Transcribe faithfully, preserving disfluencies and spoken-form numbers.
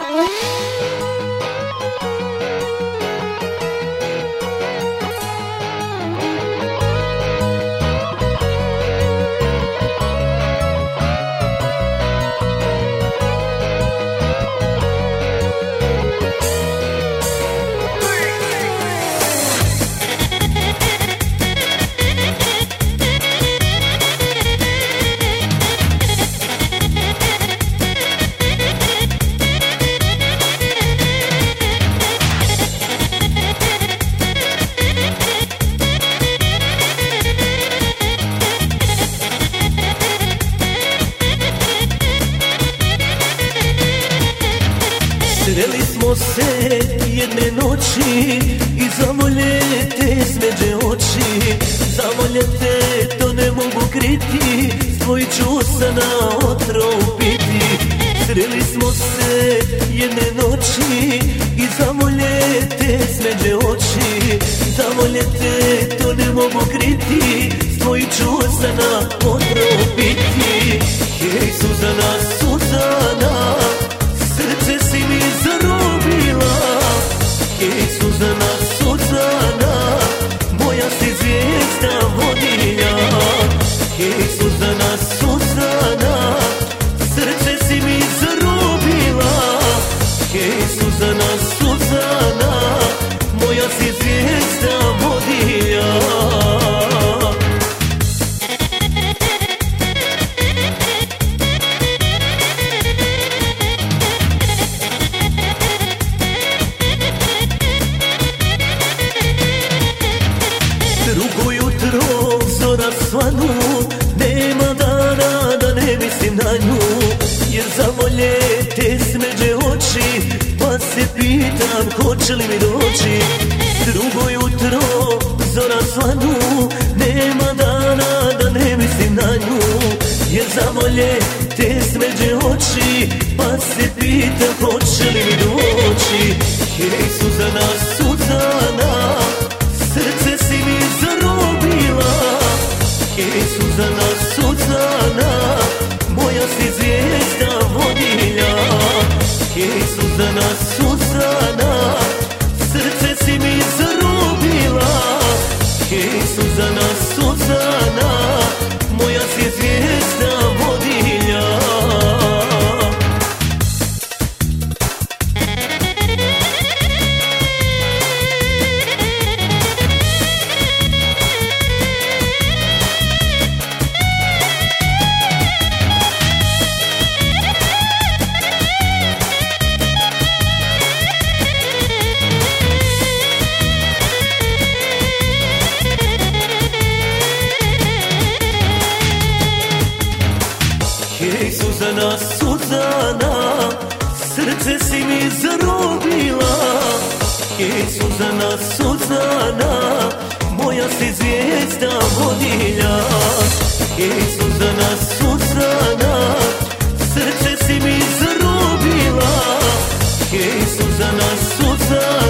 Sreli smo se jedne noći i zavoljete smeđe oči. Zavoljete, to ne mogu kriti, svoj ću se na otrov piti. Sreli smo se jedne noći i zavoljete smeđe oči. Zavoljete, to ne mogu kriti, svoj ću se na otrov piti. Hej, Suzana, Suzana, srce si mi zarobila. Hej, Suzana, Suzana, moja si zvijezda vodilja. Hej, Suzana, Suzana, srce si mi zarobila. Hej, Suzana, Suzana, moja si zvijezda vodilja. Drugo jutro zora svanu, nema dana da ne mislim na nju. Jer zavoljete smeđe oči, pa se pitam hoće li mi doći. Drugo jutro zora svanu, nema dana da ne mislim na nju. Jer zavoljete smeđe oči, pa se pitam hoće li mi doći. Hej, Suzana, Suzana, srce si mi zarobila. Hej, Suzana, Suzana, moja si zvijezda vodilja. Hej, Suzana, Suzana, srce si mi zarobila. Hej, Suzana, Suzana, moja si zvijezda vodilja. Hej, Suzana, Suzana, srce si mi zarobila. Hej, Suzana, Suzana, moja si zvijezda vodilja. Hej, Suzana, Suzana, srce si mi zarobila. Hej, Suzana, Suzana,